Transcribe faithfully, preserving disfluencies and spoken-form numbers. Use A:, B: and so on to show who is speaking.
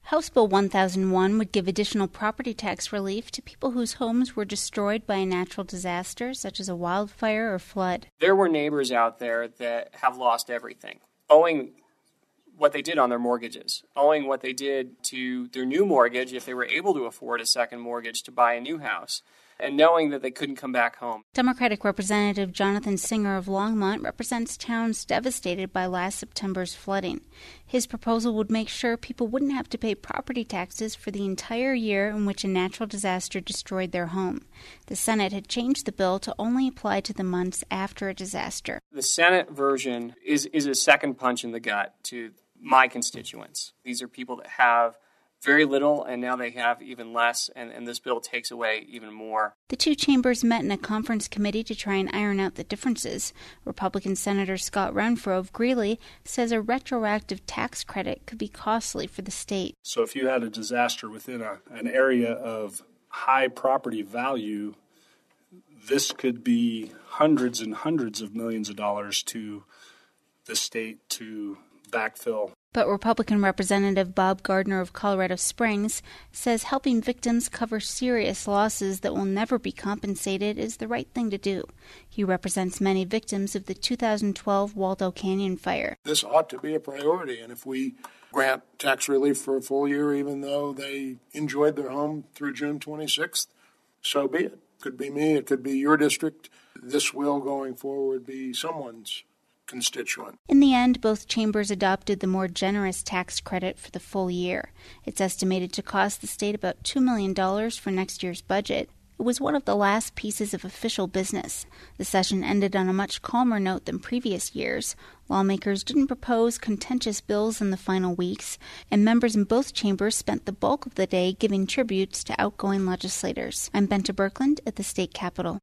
A: House Bill one thousand one would give additional property tax relief to people whose homes were destroyed by a natural disaster, such as a wildfire or flood.
B: There were neighbors out there that have lost everything, owing what they did on their mortgages, owing what they did to their new mortgage if they were able to afford a second mortgage to buy a new house, and knowing that they couldn't come back home.
A: Democratic Representative Jonathan Singer of Longmont represents towns devastated by last September's flooding. His proposal would make sure people wouldn't have to pay property taxes for the entire year in which a natural disaster destroyed their home. The Senate had changed the bill to only apply to the months after a disaster.
B: The Senate version is, is a second punch in the gut to my constituents. These are people that have very little, and now they have even less, and, and this bill takes away even more.
A: The two chambers met in a conference committee to try and iron out the differences. Republican Senator Scott Renfro of Greeley says a retroactive tax credit could be costly for the state.
C: So if you had a disaster within a, an area of high property value, this could be hundreds and hundreds of millions of dollars to the state to backfill.
A: But Republican Representative Bob Gardner of Colorado Springs says helping victims cover serious losses that will never be compensated is the right thing to do. He represents many victims of the two thousand twelve Waldo Canyon fire.
D: This ought to be a priority, and if we grant tax relief for a full year, even though they enjoyed their home through June twenty-sixth, so be it. It could be me, it could be your district. This will, going forward, be someone's constituent.
A: In the end, both chambers adopted the more generous tax credit for the full year. It's estimated to cost the state about two million dollars for next year's budget. It was one of the last pieces of official business. The session ended on a much calmer note than previous years. Lawmakers didn't propose contentious bills in the final weeks, and members in both chambers spent the bulk of the day giving tributes to outgoing legislators. I'm Benta Birkeland at the state capitol.